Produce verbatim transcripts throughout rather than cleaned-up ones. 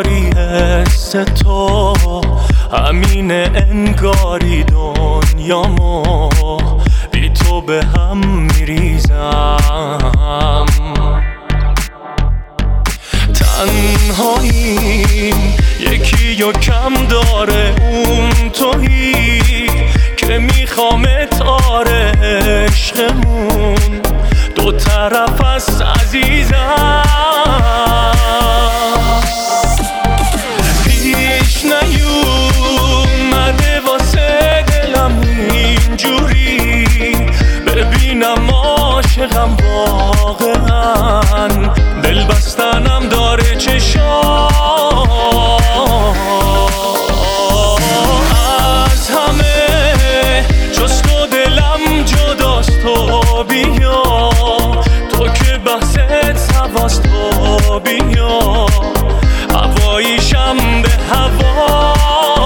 داری حس تو همینه، انگاری دنیامو بی تو به هم میریزم. تنهاییم یکی و کم داره، اون تویی که میخوامت. آره عشقمون دو طرف است عزیزم. پیش نیومده واسه دلم اینجوری ببینم عاشقم واقعا، دل بستنم داره چشام. از همه جز تو دلم جداست، تو بیا تو که بحثت سواست، تو بیا هواییشم به هوا.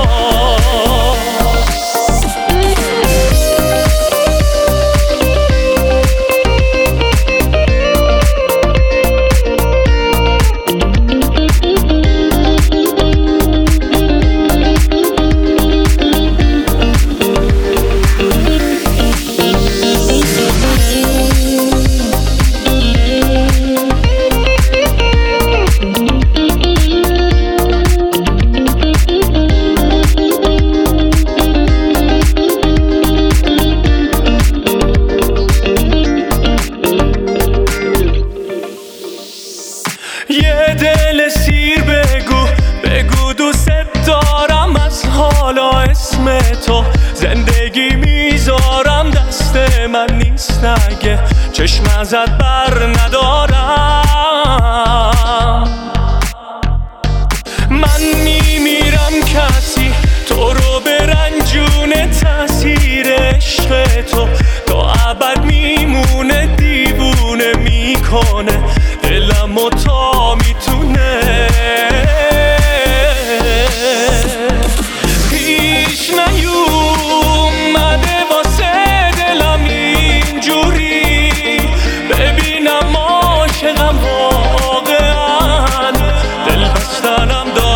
یه دل سیر بگو بگو دوست دارم، از حالا اسم تو زندگی میذارم. دست من نیست اگه چشم ازت بر ندارم. من میمیرم کسی تو رو به رنجونه، تأثیر عشق تو تا ابد میمونه، دیوونه میکنه دلم و تا میتونه. پیش نیومده واسه دلم اینجوری ببینم عاشقم واقعا، دل بستنم داره